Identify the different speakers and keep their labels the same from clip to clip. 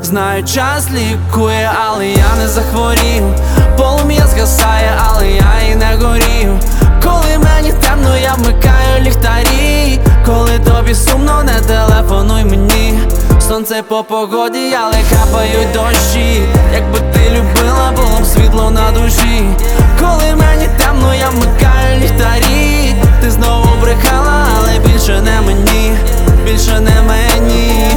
Speaker 1: Знаю, час лікує, але я не захворів. Полум'я згасає, але я і не горів. Коли мені темно, я вмикаю ліхтарі. Коли тобі сумно, не телефонуй мені. Сонце по погоді, але капають дощі. Якби ти любила, було б світло на душі. Коли мені темно, я вмикаю ліхтарі. Ти знову брехала, але більше не мені, більше не мені.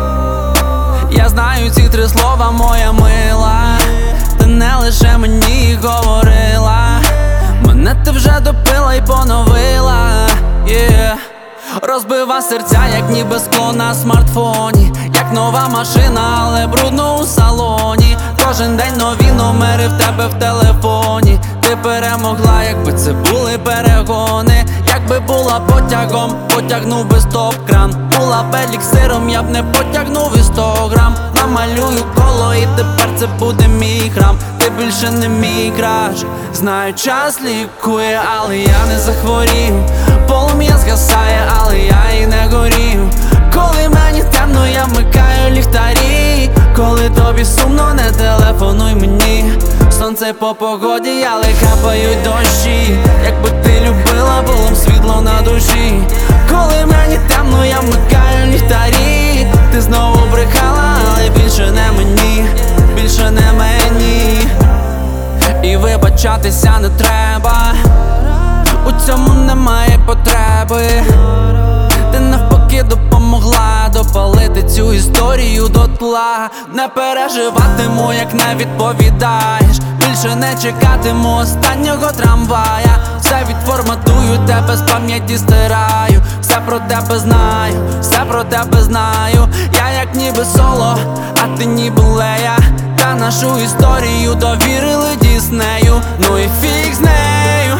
Speaker 1: Я знаю ці три слова, моя мила. Ти не лише мені говорила. Мене ти вже допила й поновила, yeah. Розбива серця, як ніби скло на смартфоні. Як нова машина, але брудно у салоні. Кожен день нові номери в тебе в телефоні. Ти перемогла, якби це були перегони. Якби була потягом, потягнув би стоп-кран. Була б еліксиром, я б не потягнув і 100 грам. Намалюю коло і тепер це буде мій храм. Ти більше не мій краш. Знаю, час лікує, але я не захворів. Полум'я згасає, але я і не горів. Коли мені темно, я вмикаю ліхтарі. Коли тобі сумно, не телефонуй мені. Сонце по погоді, але капають дощі. Якби ти любила, було б світло на душі. Коли мені темно, я вмикаю ліхтарі. Ти знову брехала, але більше не мені, більше не мені. І вибачатися не треба, у цьому немає потреби. Ти навпаки допомогла допалити цю історію дотла. Не переживатиму, як не відповідаєш. Більше не чекатиму останнього трамвая. Все відформатую, тебе з пам'яті стираю. Все про тебе знаю, все про тебе знаю. Я як ніби соло, а ти ніби Лея. Та нашу історію довірили Діснею. Ну і фіг з нею,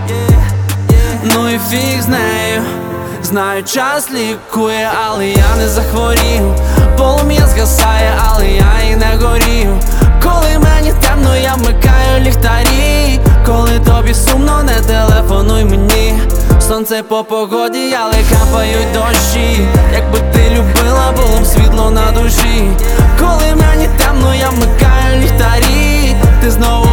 Speaker 1: ну і фіг з нею. Знаю, час лікує, але я не захворів. Полум'я згасає, але я і не горів. Коли мені темно, я вмикаю ліхтарі. Коли тобі сумно, не телефонуй мені. Сонце по погоді, але капають дощі. Якби ти любила, було б світло на душі. Коли мені темно, я вмикаю ліхтарі. Ти знову